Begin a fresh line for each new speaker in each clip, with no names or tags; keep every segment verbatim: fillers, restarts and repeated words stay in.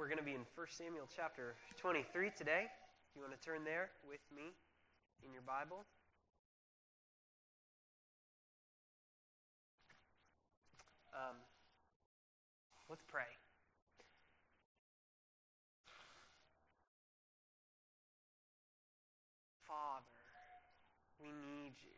We're going to be in First Samuel chapter twenty-three today. If you want to turn there with me in your Bible. Um, let's pray. Father, we need you.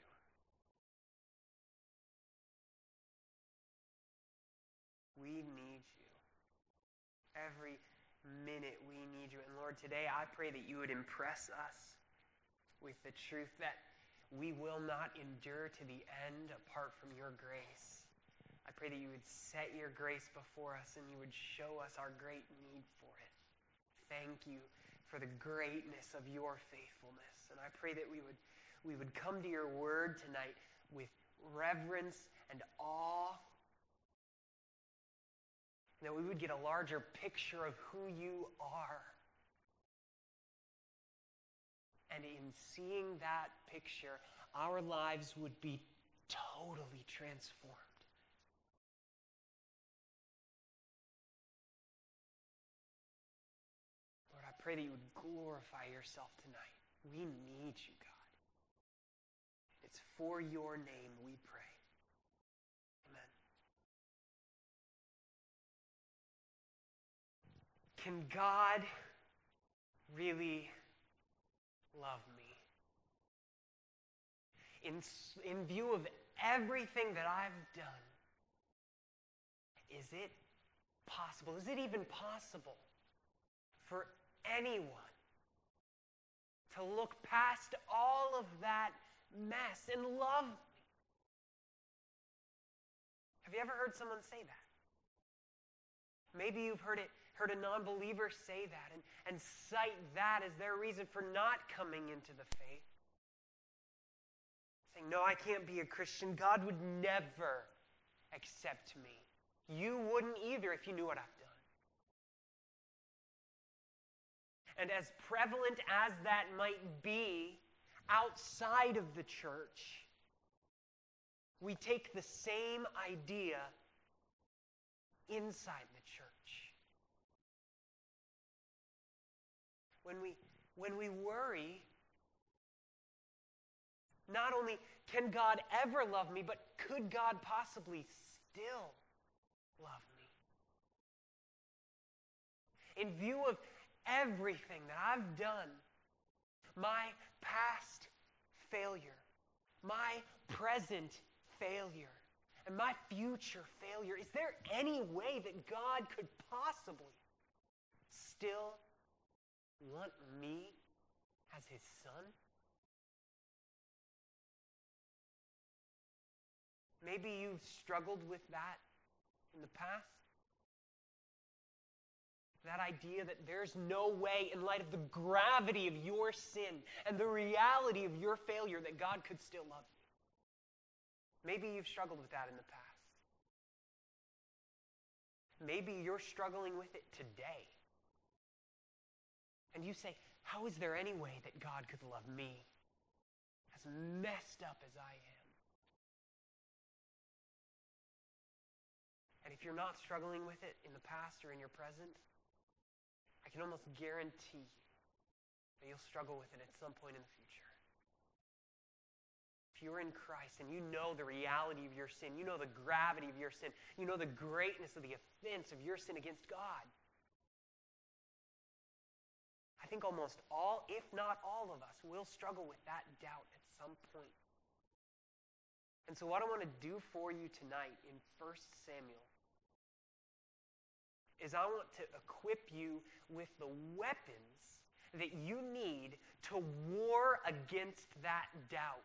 We need you. Every minute we need you. And Lord, today I pray that you would impress us with the truth that we will not endure to the end apart from your grace. I pray that you would set your grace before us and you would show us our great need for it. Thank you for the greatness of your faithfulness. And I pray that we would, we would come to your word tonight with reverence and awe, that we would get a larger picture of who you are. And in seeing that picture, our lives would be totally transformed. Lord, I pray that you would glorify yourself tonight. We need you, God. It's for your name we pray. Amen. Can God really love me? In, in view of everything that I've done, is it possible, is it even possible for anyone to look past all of that mess and love me? Have you ever heard someone say that? Maybe you've heard it, heard a non-believer say that and, and cite that as their reason for not coming into the faith. Saying, no, I can't be a Christian. God would never accept me. You wouldn't either if you knew what I've done. And as prevalent as that might be outside of the church, we take the same idea inside the church. When we, when we worry, not only can God ever love me, but could God possibly still love me? In view of everything that I've done, my past failure, my present failure, and my future failure, is there any way that God could possibly still want me as his son? Maybe you've struggled with that in the past. That idea that there's no way, in light of the gravity of your sin and the reality of your failure, that God could still love you. Maybe you've struggled with that in the past. Maybe you're struggling with it today. And you say, how is there any way that God could love me, as messed up as I am? And if you're not struggling with it in the past or in your present, I can almost guarantee you that you'll struggle with it at some point in the future. If you're in Christ and you know the reality of your sin, you know the gravity of your sin, you know the greatness of the offense of your sin against God, I think almost all, if not all of us, will struggle with that doubt at some point. And so what I want to do for you tonight in First Samuel is I want to equip you with the weapons that you need to war against that doubt.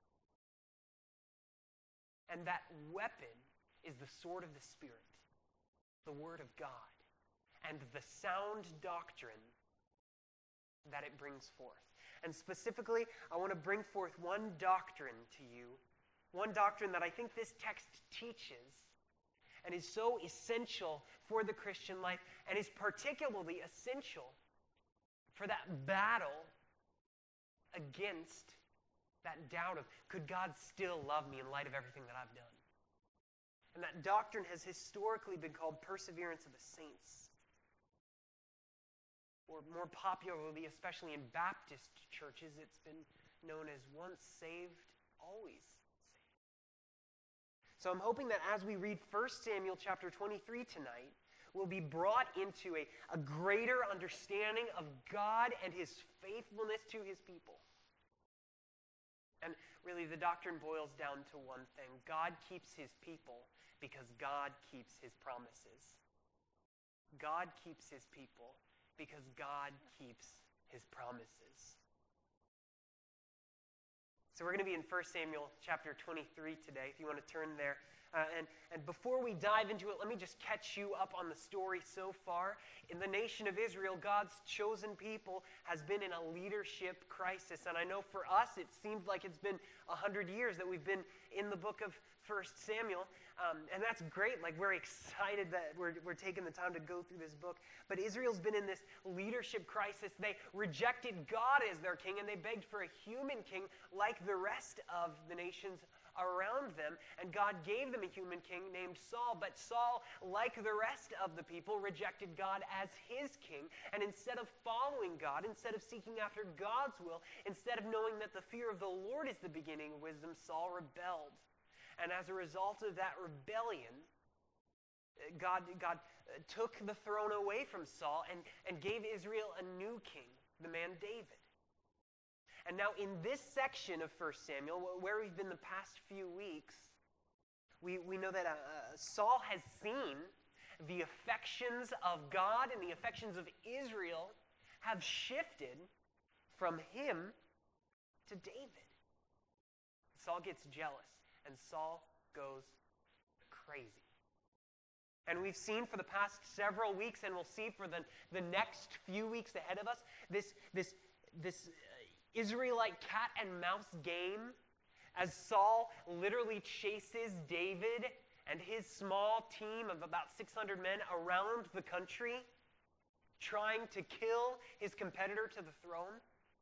And that weapon is the sword of the Spirit, the Word of God, and the sound doctrine that it brings forth. And specifically, I want to bring forth one doctrine to you, one doctrine that I think this text teaches and is so essential for the Christian life, and is particularly essential for that battle against that doubt of, could God still love me in light of everything that I've done? And that doctrine has historically been called perseverance of the saints. or more popularly, especially in Baptist churches, it's been known as once saved, always saved. So I'm hoping that as we read First Samuel chapter twenty-three tonight, we'll be brought into a, a greater understanding of God and his faithfulness to his people. And really, the doctrine boils down to one thing. God keeps his people because God keeps his promises. God keeps his people because God keeps his promises. So we're going to be in First Samuel chapter twenty-three today, if you want to turn there. Uh, and, and before we dive into it, let me just catch you up on the story so far. In the nation of Israel, God's chosen people has been in a leadership crisis. And I know for us, it seems like it's been a hundred years that we've been in the book of First Samuel. Um, and that's great. Like, we're excited that we're, we're taking the time to go through this book. But Israel's been in this leadership crisis. They rejected God as their king, and they begged for a human king like the rest of the nations around them. And God gave them a human king named Saul. But Saul, like the rest of the people, rejected God as his king. And instead of following God, instead of seeking after God's will, instead of knowing that the fear of the Lord is the beginning of wisdom, Saul rebelled. And as a result of that rebellion, God, God took the throne away from Saul and, and gave Israel a new king, the man David. And now in this section of First Samuel, where we've been the past few weeks, we, we know that uh, Saul has seen the affections of God and the affections of Israel have shifted from him to David. Saul gets jealous. And Saul goes crazy. And we've seen for the past several weeks, and we'll see for the, the next few weeks ahead of us, this, this, this Israelite cat and mouse game as Saul literally chases David and his small team of about six hundred men around the country, trying to kill his competitor to the throne.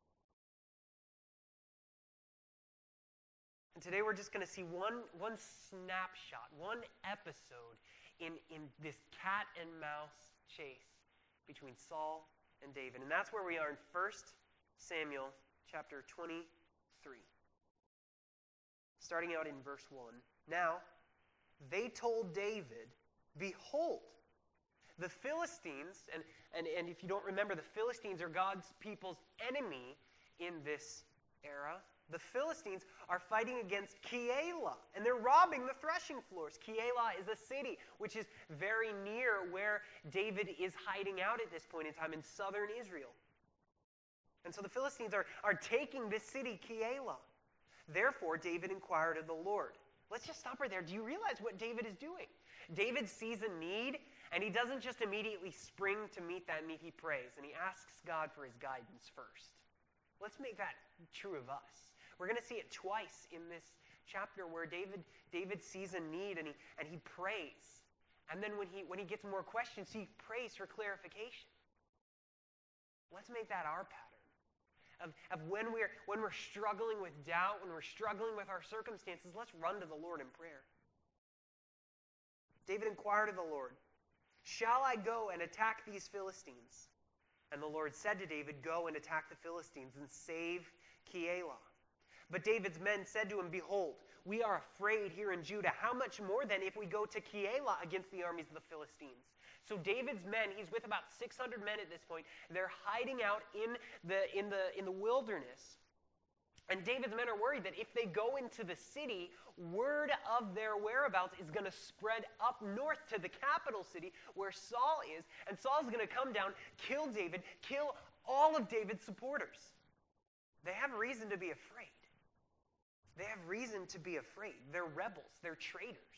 And today we're just going to see one, one snapshot, one episode in, in this cat and mouse chase between Saul and David. And that's where we are in First Samuel chapter twenty-three. Starting out in verse one. Now, they told David, behold, the Philistines, and, and, and if you don't remember, the Philistines are God's people's enemy in this era. The Philistines are fighting against Keilah, and they're robbing the threshing floors. Keilah is a city which is very near where David is hiding out at this point in time in southern Israel. And so the Philistines are, are taking this city, Keilah. Therefore, David inquired of the Lord. Let's just stop right there. Do you realize what David is doing? David sees a need, and he doesn't just immediately spring to meet that need. He prays, and he asks God for his guidance first. Let's make that true of us. We're going to see it twice in this chapter where David, David sees a need and he, and he prays. And then when he, when he gets more questions, he prays for clarification. Let's make that our pattern. Of, of when, we're, when we're struggling with doubt, when we're struggling with our circumstances, let's run to the Lord in prayer. David inquired of the Lord, shall I go and attack these Philistines? And the Lord said to David, go and attack the Philistines and save Keilah. But David's men said to him, behold, we are afraid here in Judah. How much more then if we go to Keilah against the armies of the Philistines? So David's men, he's with about six hundred men at this point. They're hiding out in the, in the, in the wilderness. And David's men are worried that if they go into the city, word of their whereabouts is going to spread up north to the capital city where Saul is. And Saul's going to come down, kill David, kill all of David's supporters. They have reason to be afraid. They have reason to be afraid. They're rebels. They're traitors.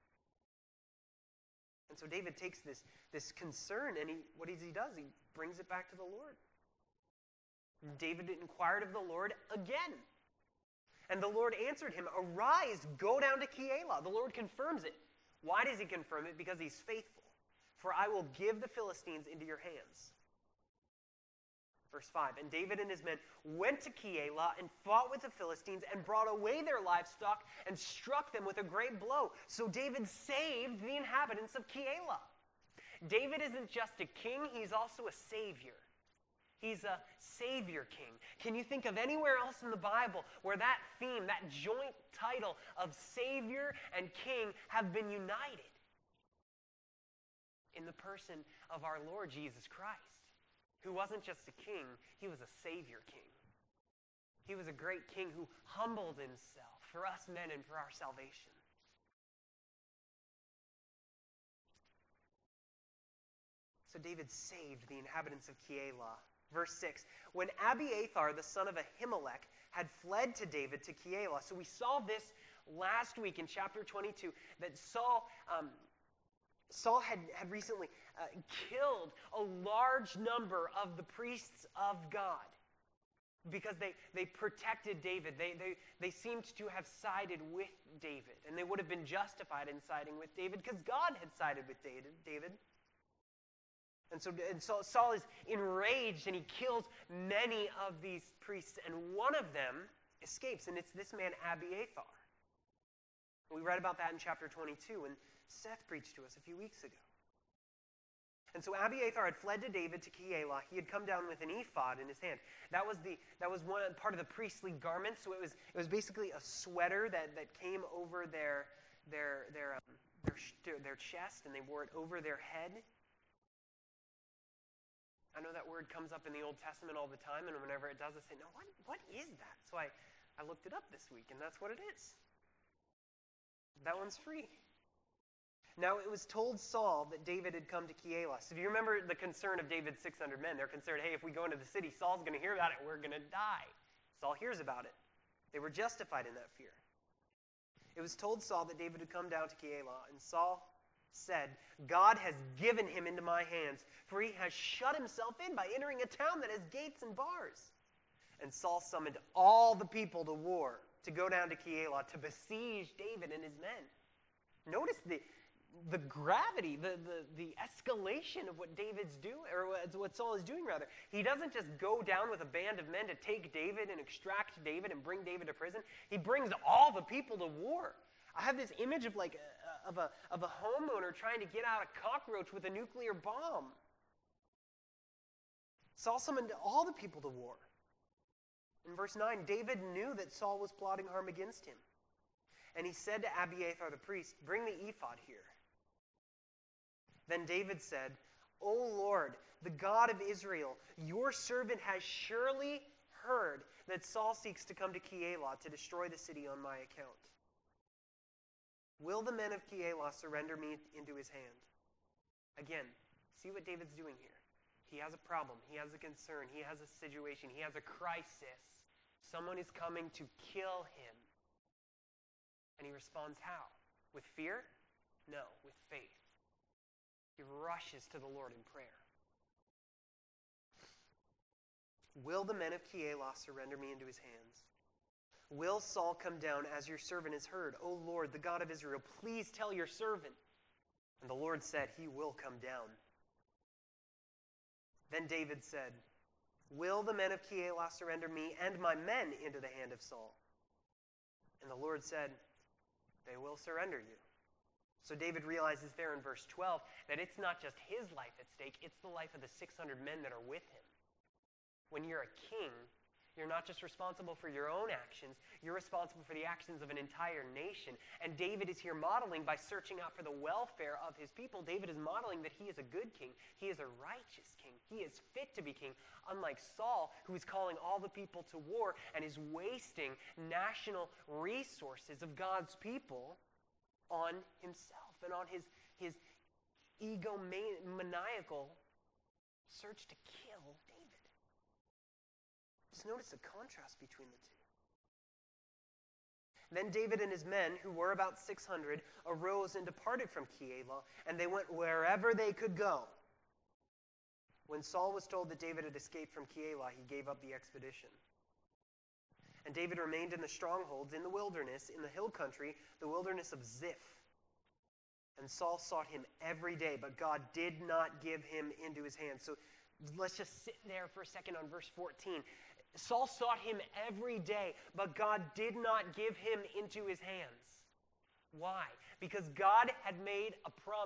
And so David takes this, this concern, and he, what does he does? He brings it back to the Lord. David inquired of the Lord again. And the Lord answered him, arise, go down to Keilah. The Lord confirms it. Why does he confirm it? Because he's faithful. For I will give the Philistines into your hands. Verse five, and David and his men went to Keilah and fought with the Philistines and brought away their livestock and struck them with a great blow. So David saved the inhabitants of Keilah. David isn't just a king, he's also a savior. He's a Savior King. Can you think of anywhere else in the Bible where that theme, that joint title of Savior and King have been united? In the person of our Lord Jesus Christ, who wasn't just a king, he was a Savior King. He was a great king who humbled himself for us men and for our salvation. So David saved the inhabitants of Keilah. Verse six, when Abiathar, the son of Ahimelech, had fled to David to Keilah. So we saw this last week in chapter twenty-two, that Saul, um, Saul had, had recently uh, killed a large number of the priests of God because they, they protected David. They, they, they seemed to have sided with David, and they would have been justified in siding with David because God had sided with David. David. And so, and so Saul is enraged, and he kills many of these priests, and one of them escapes, and it's this man Abiathar. We read about that in chapter twenty-two when Seth preached to us a few weeks ago. And so Abiathar had fled to David to Keilah. He had come down with an ephod in his hand. That was the that was one part of the priestly garment. So it was it was basically a sweater that, that came over their their their um, their their chest, and they wore it over their head. I know that word comes up in the Old Testament all the time, and whenever it does, I say, no, what, what is that? So I, I looked it up this week, and that's what it is. That one's free. Now, it was told Saul that David had come to Keilah. So if you remember the concern of David's six hundred men, they're concerned, hey, if we go into the city, Saul's going to hear about it, we're going to die. Saul hears about it. They were justified in that fear. It was told Saul that David had come down to Keilah, and Saul said, God has given him into my hands, for he has shut himself in by entering a town that has gates and bars. And Saul summoned all the people to war to go down to Keilah to besiege David and his men. Notice the, the gravity, the, the, the escalation of what David's doing, or what Saul is doing rather. He doesn't just go down with a band of men to take David and extract David and bring David to prison. He brings all the people to war. I have this image of like a, of a of a homeowner trying to get out a cockroach with a nuclear bomb. Saul summoned all the people to war. In verse nine, David knew that Saul was plotting harm against him. And he said to Abiathar the priest, bring the ephod here. Then David said, O Lord, the God of Israel, your servant has surely heard that Saul seeks to come to Keilah to destroy the city on my account. Will the men of Keilah surrender me into his hand? Again, see what David's doing here. He has a problem. He has a concern. He has a situation. He has a crisis. Someone is coming to kill him. And he responds how? With fear? No, with faith. He rushes to the Lord in prayer. Will the men of Keilah surrender me into his hands? Will Saul come down as your servant has heard? O Lord, the God of Israel, please tell your servant. And the Lord said, he will come down. Then David said, will the men of Keilah surrender me and my men into the hand of Saul? And the Lord said, they will surrender you. So David realizes there in verse twelve that it's not just his life at stake, it's the life of the six hundred men that are with him. When you're a king, you're not just responsible for your own actions, you're responsible for the actions of an entire nation. And David is here modeling by searching out for the welfare of his people. David is modeling that he is a good king. He is a righteous king. He is fit to be king, unlike Saul, who is calling all the people to war and is wasting national resources of God's people on himself and on his, his egomaniacal search to kill David. Just notice the contrast between the two. Then David and his men, who were about six hundred, arose and departed from Keilah, and they went wherever they could go. When Saul was told that David had escaped from Keilah, he gave up the expedition. And David remained in the strongholds, in the wilderness, in the hill country, the wilderness of Ziph. And Saul sought him every day, but God did not give him into his hand. So let's just sit there for a second on verse fourteen. Saul sought him every day, but God did not give him into his hands. Why? Because God had made a promise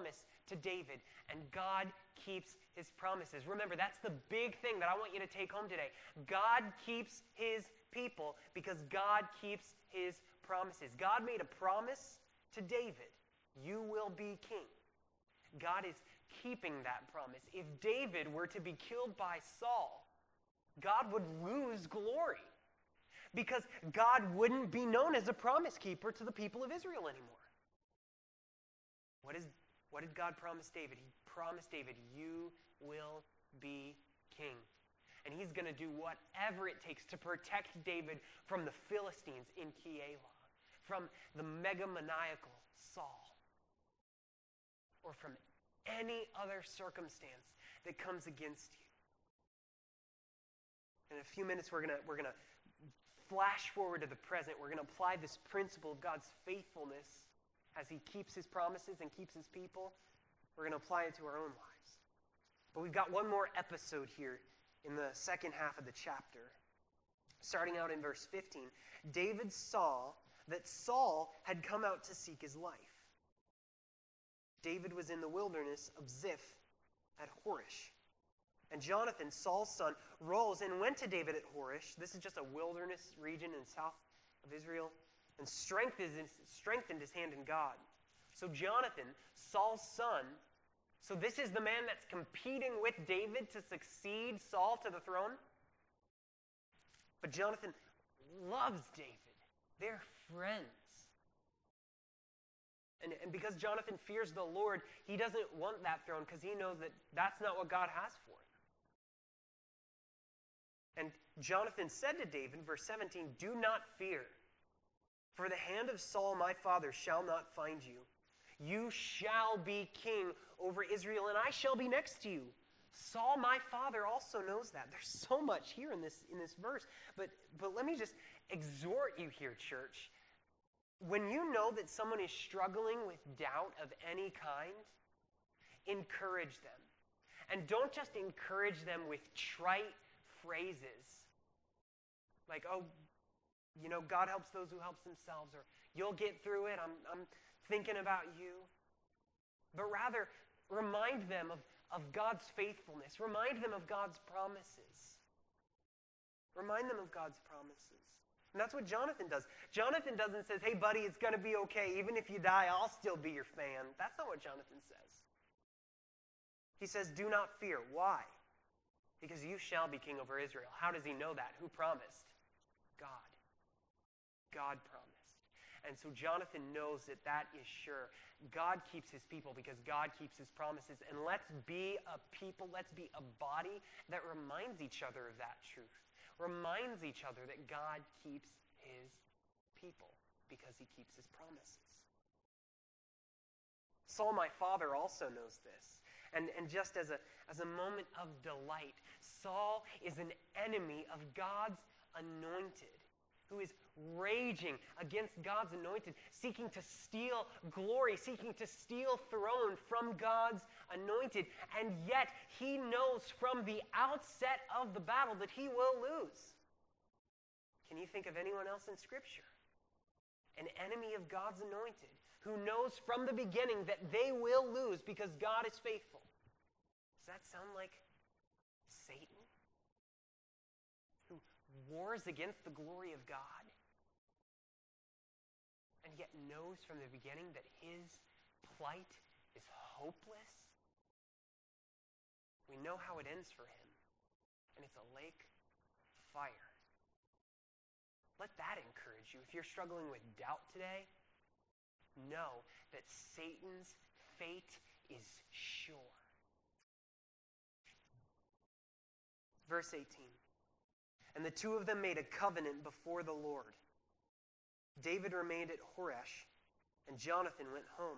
to David, and God keeps his promises. Remember, that's the big thing that I want you to take home today. God keeps his people because God keeps his promises. God made a promise to David, you will be king. God is keeping that promise. If David were to be killed by Saul, God would lose glory because God wouldn't be known as a promise keeper to the people of Israel anymore. What is, what did God promise David? He promised David, you will be king. And he's going to do whatever it takes to protect David from the Philistines in Keilah, from the megamaniacal Saul, or from any other circumstance that comes against you. In a few minutes, we're going to we're going to flash forward to the present. We're going to apply this principle of God's faithfulness as he keeps his promises and keeps his people. We're going to apply it to our own lives. But we've got one more episode here in the second half of the chapter. Starting out in verse fifteen, David saw that Saul had come out to seek his life. David was in the wilderness of Ziph at Horish. And Jonathan, Saul's son, rose and went to David at Horish. This is just a wilderness region in south of Israel. And strengthened his hand in God. So Jonathan, Saul's son, so this is the man that's competing with David to succeed Saul to the throne. But Jonathan loves David. They're friends. And, and because Jonathan fears the Lord, he doesn't want that throne because he knows that that's not what God has for him. And Jonathan said to David, verse seventeen, do not fear, for the hand of Saul my father shall not find you. You shall be king over Israel, and I shall be next to you. Saul my father also knows that. There's so much here in this, in this verse. But, but let me just exhort you here, church. When you know that someone is struggling with doubt of any kind, encourage them. And don't just encourage them with trite phrases. Like, oh, you know, God helps those who help themselves, or you'll get through it, I'm, I'm thinking about you. But rather, remind them of, of God's faithfulness. Remind them of God's promises. Remind them of God's promises. And that's what Jonathan does. Jonathan doesn't say, hey, buddy, it's going to be okay. Even if you die, I'll still be your fan. That's not what Jonathan says. He says, do not fear. Why? Because you shall be king over Israel. How does he know that? Who promised? God. God promised. And so Jonathan knows that that is sure. God keeps his people because God keeps his promises. And let's be a people, let's be a body that reminds each other of that truth. Reminds each other that God keeps his people because he keeps his promises. Saul, my father, also knows this. And, and just as a, as a moment of delight, Saul is an enemy of God's anointed, who is raging against God's anointed, seeking to steal glory, seeking to steal throne from God's anointed. And yet he knows from the outset of the battle that he will lose. Can you think of anyone else in Scripture? An enemy of God's anointed, who knows from the beginning that they will lose because God is faithful. Does that sound like Satan, who wars against the glory of God, and yet knows from the beginning that his plight is hopeless? We know how it ends for him, and it's a lake of fire. Let that encourage you. If you're struggling with doubt today, know that Satan's fate is sure. Verse eighteen. And the two of them made a covenant before the Lord. David remained at Horish, and Jonathan went home.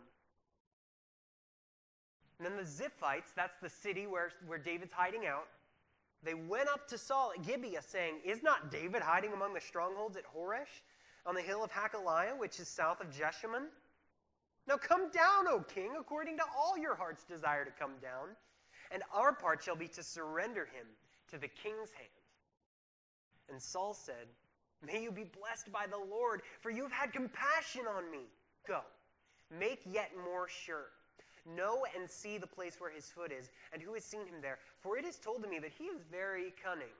And then the Ziphites, that's the city where, where David's hiding out, they went up to Saul at Gibeah, saying, is not David hiding among the strongholds at Horish, on the hill of Hakaliah, which is south of Jeshimon? Now come down, O king, according to all your heart's desire to come down, and our part shall be to surrender him to the king's hand. And Saul said, may you be blessed by the Lord, for you have had compassion on me. Go, make yet more sure. Know and see the place where his foot is, and who has seen him there? For it is told to me that he is very cunning.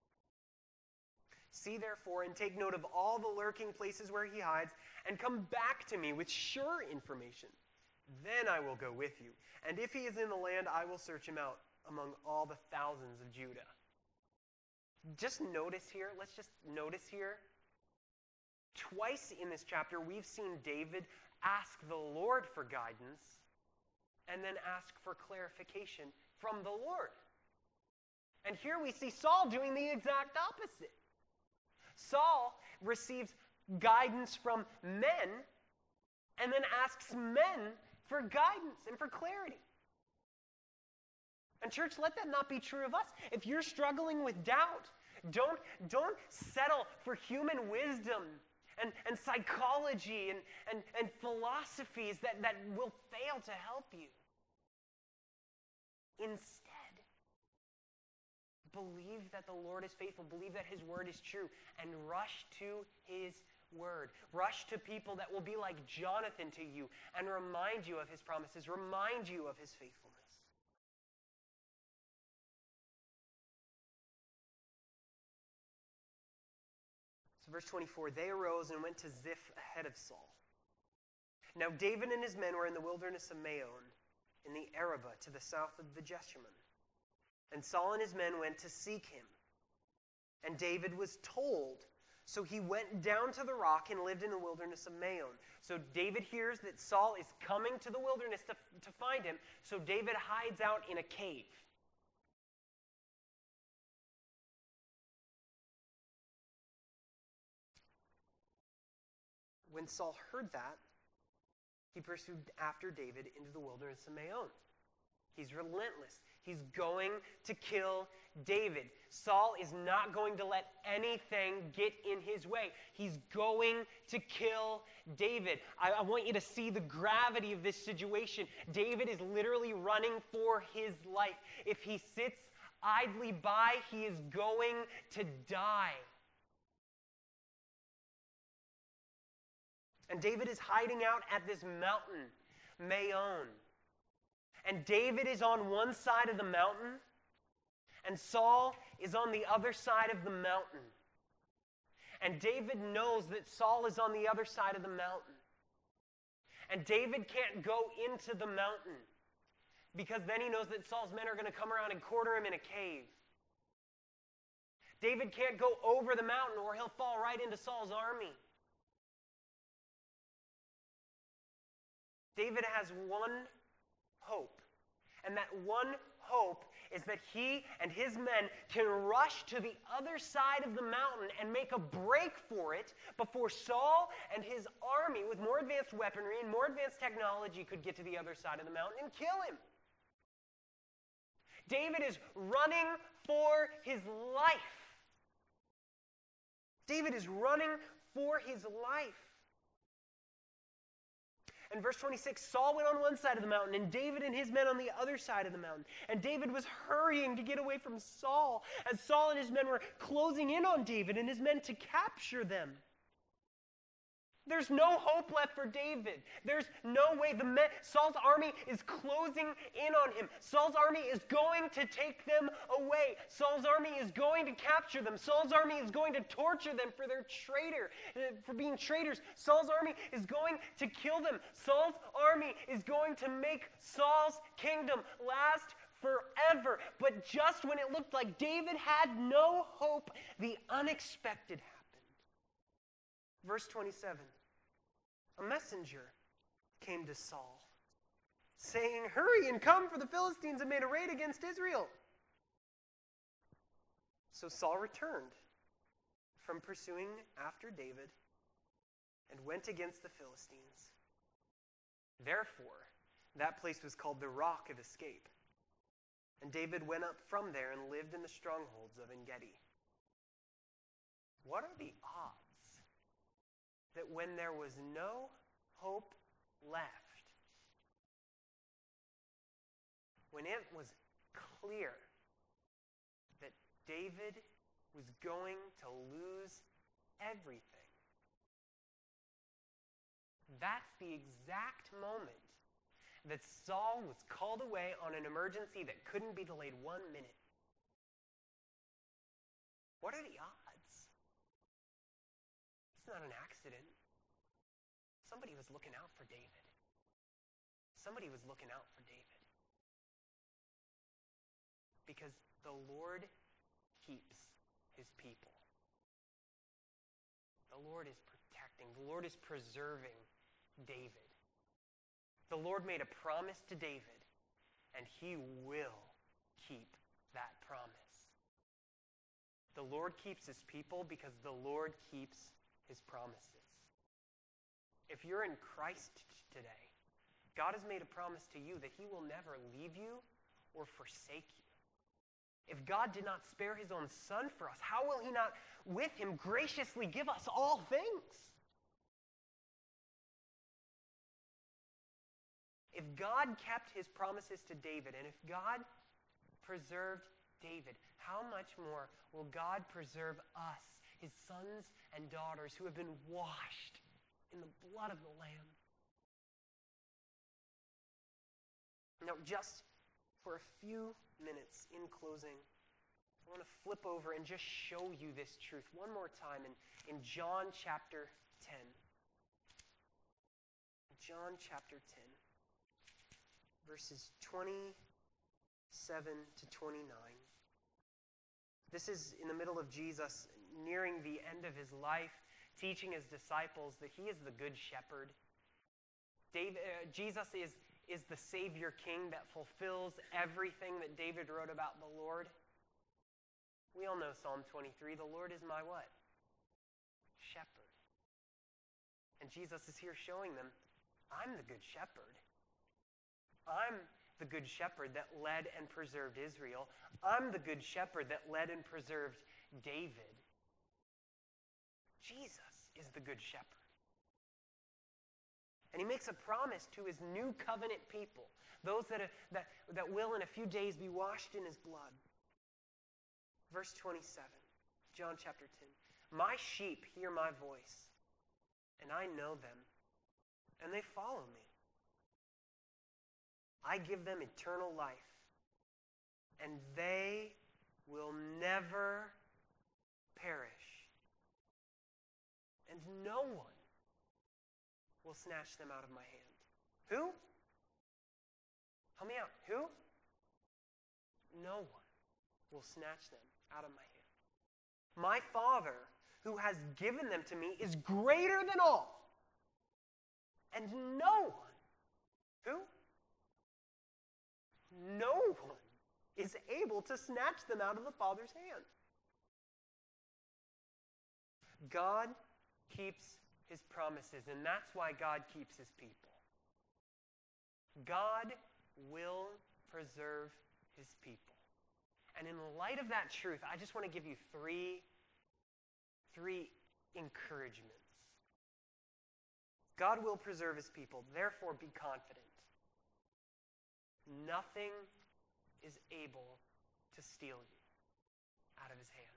See therefore and take note of all the lurking places where he hides, and come back to me with sure information. Then I will go with you, and if he is in the land, I will search him out among all the thousands of Judah. Just notice here, let's just notice here, twice in this chapter we've seen David ask the Lord for guidance and then ask for clarification from the Lord. And here we see Saul doing the exact opposite. Saul receives guidance from men and then asks men for guidance and for clarity. And church, let that not be true of us. If you're struggling with doubt, don't, don't settle for human wisdom and, and psychology and, and, and philosophies that, that will fail to help you. Instead, believe that the Lord is faithful. Believe that his word is true. And rush to his word. Rush to people that will be like Jonathan to you and remind you of his promises, remind you of his faithfulness. So verse twenty-four, they arose and went to Ziph ahead of Saul. Now David and his men were in the wilderness of Maon, in the Arabah to the south of the Jeshimon. And Saul and his men went to seek him. And David was told, so he went down to the rock and lived in the wilderness of Maon. So David hears that Saul is coming to the wilderness to, to find him, so David hides out in a cave. When Saul heard that, he pursued after David into the wilderness of Maon. He's relentless. He's going to kill David. Saul is not going to let anything get in his way. He's going to kill David. I, I want you to see the gravity of this situation. David is literally running for his life. If he sits idly by, he is going to die. And David is hiding out at this mountain, Maon. And David is on one side of the mountain, and Saul is on the other side of the mountain. And David knows that Saul is on the other side of the mountain. And David can't go into the mountain, because then he knows that Saul's men are going to come around and corner him in a cave. David can't go over the mountain, or he'll fall right into Saul's army. David has one hope. And that one hope is that he and his men can rush to the other side of the mountain and make a break for it before Saul and his army with more advanced weaponry and more advanced technology could get to the other side of the mountain and kill him. David is running for his life. David is running for his life. In verse twenty-six, Saul went on one side of the mountain, and David and his men on the other side of the mountain. And David was hurrying to get away from Saul, as Saul and his men were closing in on David and his men to capture them. There's no hope left for David. There's no way. The men, Saul's army is closing in on him. Saul's army is going to take them away. Saul's army is going to capture them. Saul's army is going to torture them for their traitor, for being traitors. Saul's army is going to kill them. Saul's army is going to make Saul's kingdom last forever. But just when it looked like David had no hope, the unexpected happened. Verse twenty-seven, a messenger came to Saul, saying, "Hurry and come, for the Philistines have made a raid against Israel." So Saul returned from pursuing after David and went against the Philistines. Therefore, that place was called the Rock of Escape. And David went up from there and lived in the strongholds of En-Gedi. What are the odds that when there was no hope left, when it was clear that David was going to lose everything, that's the exact moment that Saul was called away on an emergency that couldn't be delayed one minute. What are the odds? It's not an accident. Somebody was looking out for David. Somebody was looking out for David. Because the Lord keeps his people. The Lord is protecting. The Lord is preserving David. The Lord made a promise to David, and he will keep that promise. The Lord keeps his people because the Lord keeps his promises. If you're in Christ today, God has made a promise to you that he will never leave you or forsake you. If God did not spare his own son for us, how will he not with him graciously give us all things? If God kept his promises to David, and if God preserved David, how much more will God preserve us, his sons and daughters who have been washed in the blood of the Lamb? Now, just for a few minutes in closing, I want to flip over and just show you this truth one more time in, in John chapter ten. John chapter ten, verses twenty-seven to twenty-nine. This is in the middle of Jesus nearing the end of his life, teaching his disciples that he is the good shepherd. David, uh, Jesus is, is the Savior King that fulfills everything that David wrote about the Lord. We all know Psalm twenty-three, the Lord is my what? Shepherd. And Jesus is here showing them, I'm the good shepherd. I'm the good shepherd that led and preserved Israel. I'm the good shepherd that led and preserved David. Jesus is the good shepherd. And he makes a promise to his new covenant people, those that, are, that, that will in a few days be washed in his blood. Verse twenty-seven, John chapter ten. My sheep hear my voice, and I know them, and they follow me. I give them eternal life, and they will never perish, and no one will snatch them out of my hand. Who? Help me out. Who? No one will snatch them out of my hand. My Father, who has given them to me, is greater than all, and no one, who? No one is able to snatch them out of the Father's hand. God keeps his promises, and that's why God keeps his people. God will preserve his people. And in light of that truth, I just want to give you three, three encouragements. God will preserve his people, therefore be confident. Nothing is able to steal you out of his hand.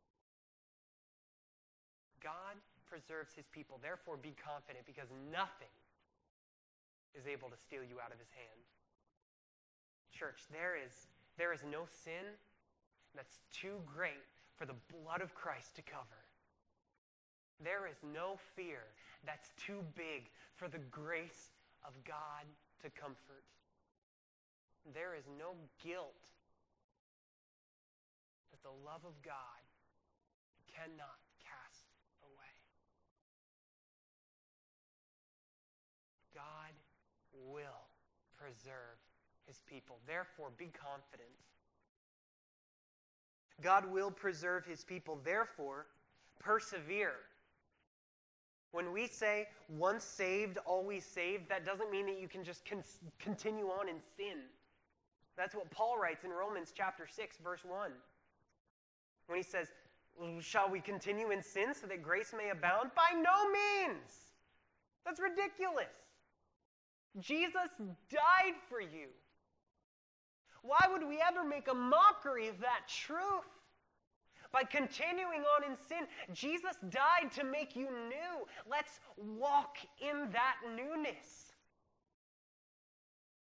God preserves his people, therefore be confident, because nothing is able to steal you out of his hand. Church, there is, there is no sin that's too great for the blood of Christ to cover. There is no fear that's too big for the grace of God to comfort. There is no guilt that the love of God cannot cast away. God will preserve his people. Therefore, be confident. God will preserve his people. Therefore, persevere. When we say once saved, always saved, that doesn't mean that you can just con- continue on in sin. That's what Paul writes in Romans chapter six, verse one. When he says, shall we continue in sin so that grace may abound? By no means! That's ridiculous. Jesus died for you. Why would we ever make a mockery of that truth? By continuing on in sin, Jesus died to make you new. Let's walk in that newness.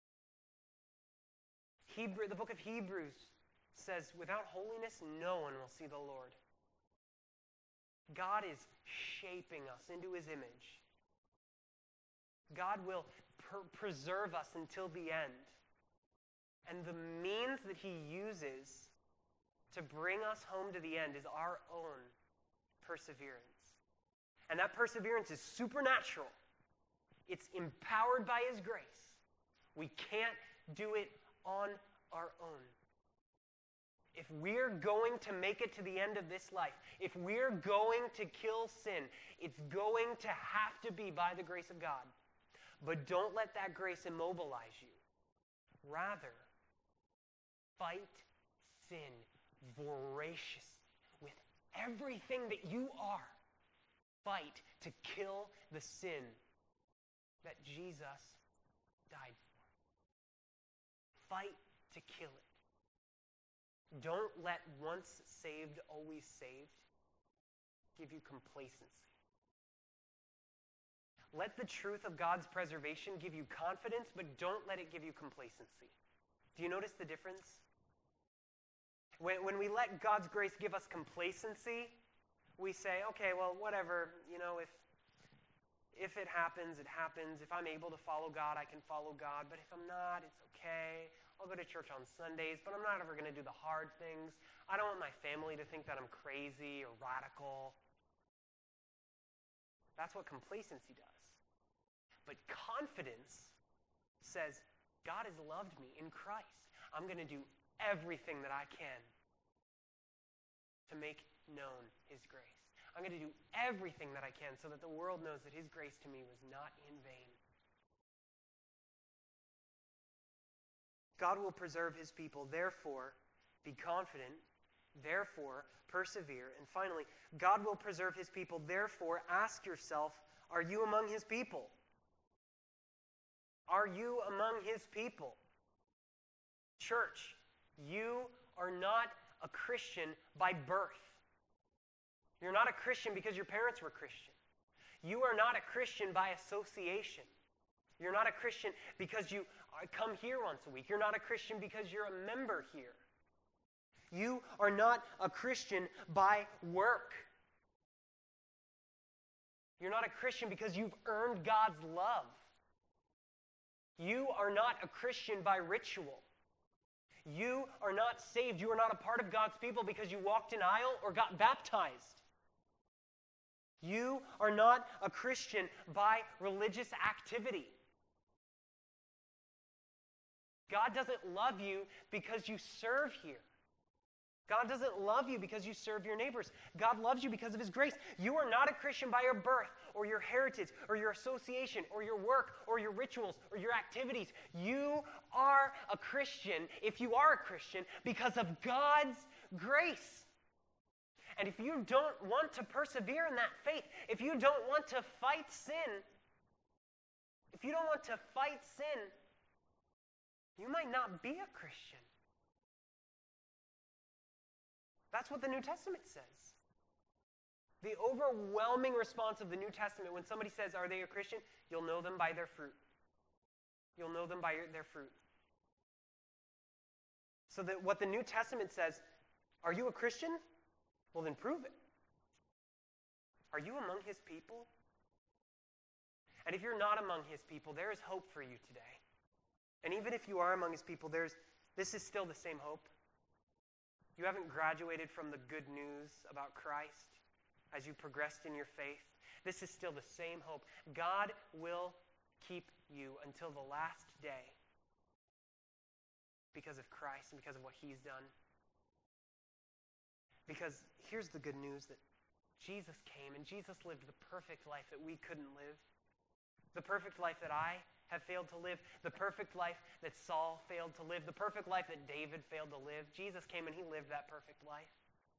Hebrew, the book of Hebrews says, without holiness, no one will see the Lord. God is shaping us into his image. God will per- preserve us until the end. And the means that he uses to bring us home to the end is our own perseverance. And that perseverance is supernatural. It's empowered by his grace. We can't do it on our own. If we're going to make it to the end of this life, if we're going to kill sin, it's going to have to be by the grace of God. But don't let that grace immobilize you. Rather, fight sin voraciously with everything that you are. Fight to kill the sin that Jesus died for. Fight to kill it. Don't let once saved, always saved give you complacency. Let the truth of God's preservation give you confidence, but don't let it give you complacency. Do you notice the difference? When, when we let God's grace give us complacency, we say, okay, well, whatever, you know, if, if it happens, it happens. If I'm able to follow God, I can follow God. But if I'm not, it's okay. I'll go to church on Sundays, but I'm not ever going to do the hard things. I don't want my family to think that I'm crazy or radical. That's what complacency does. But confidence says, God has loved me in Christ. I'm going to do everything that I can to make known his grace. I'm going to do everything that I can so that the world knows that his grace to me was not in vain. God will preserve his people. Therefore, be confident. Therefore, persevere. And finally, God will preserve his people. Therefore, ask yourself, are you among his people? Are you among his people? Church, you are not a Christian by birth. You're not a Christian because your parents were Christian. You are not a Christian by association. You're not a Christian because you come here once a week. You're not a Christian because you're a member here. You are not a Christian by work. You're not a Christian because you've earned God's love. You are not a Christian by ritual. You are not saved. You are not a part of God's people because you walked an aisle or got baptized. You are not a Christian by religious activity. God doesn't love you because you serve here. God doesn't love you because you serve your neighbors. God loves you because of his grace. You are not a Christian by your birth or your heritage or your association or your work or your rituals or your activities. You are a Christian, if you are a Christian, because of God's grace. And if you don't want to persevere in that faith, if you don't want to fight sin, if you don't want to fight sin, you might not be a Christian. That's what the New Testament says. The overwhelming response of the New Testament when somebody says, are they a Christian? You'll know them by their fruit. You'll know them by their fruit. So that what the New Testament says, are you a Christian? Well, then prove it. Are you among his people? And if you're not among his people, there is hope for you today. And even if you are among his people, there's this is still the same hope. You haven't graduated from the good news about Christ as you progressed in your faith. This is still the same hope. God will keep you until the last day because of Christ and because of what he's done. Because here's the good news, that Jesus came and Jesus lived the perfect life that we couldn't live. The perfect life that I have failed to live. The perfect life that Saul failed to live. The perfect life that David failed to live. Jesus came and he lived that perfect life.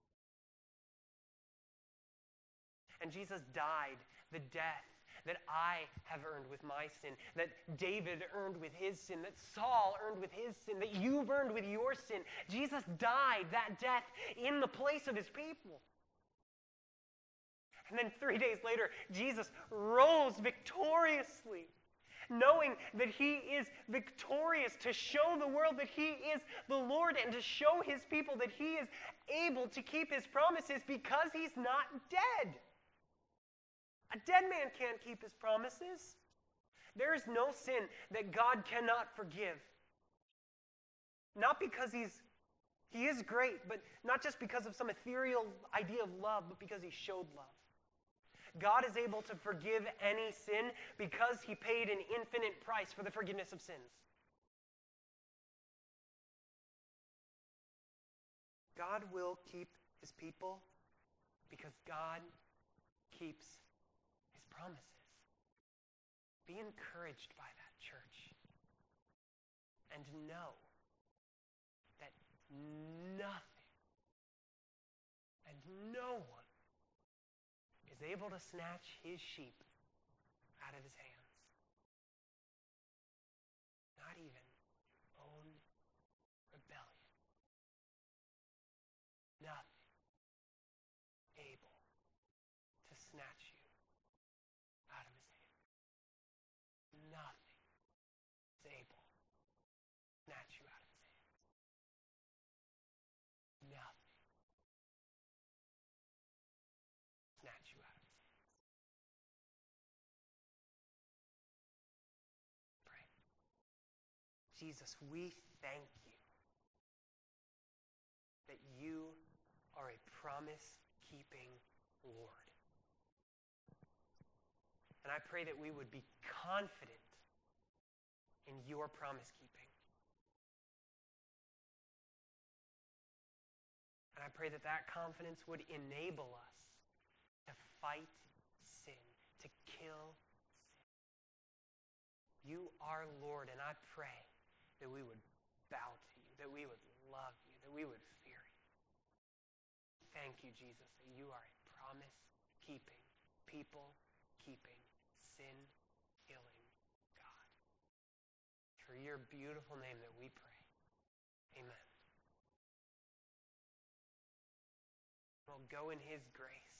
And Jesus died the death that I have earned with my sin, that David earned with his sin, that Saul earned with his sin, that you've earned with your sin. Jesus died that death in the place of his people. And then three days later, Jesus rose victoriously. knowing that he is victorious, to show the world that he is the Lord, and to show his people that he is able to keep his promises because he's not dead. A dead man can't keep his promises. There is no sin that God cannot forgive. Not because he's he is great, but not just because of some ethereal idea of love, but because he showed love. God is able to forgive any sin because he paid an infinite price for the forgiveness of sins. God will keep his people because God keeps his promises. Be encouraged by that, church. And know that nothing and no one is able to snatch his sheep out of his hands. Not even your own rebellion. Nothing able to snatch you out of his hands. Nothing is able to snatch you out of his hands. Nothing snatch you out of his hands. Pray. Jesus, we thank you that you are a promise-keeping Lord. And I pray that we would be confident in your promise-keeping. And I pray that that confidence would enable us to fight sin, to kill sin. You are Lord, and I pray that we would bow to you, that we would love you, that we would fear you. Thank you, Jesus, that you are a promise-keeping, people-keeping, sin-killing God. For your beautiful name that we pray. Amen. Well, go in his grace.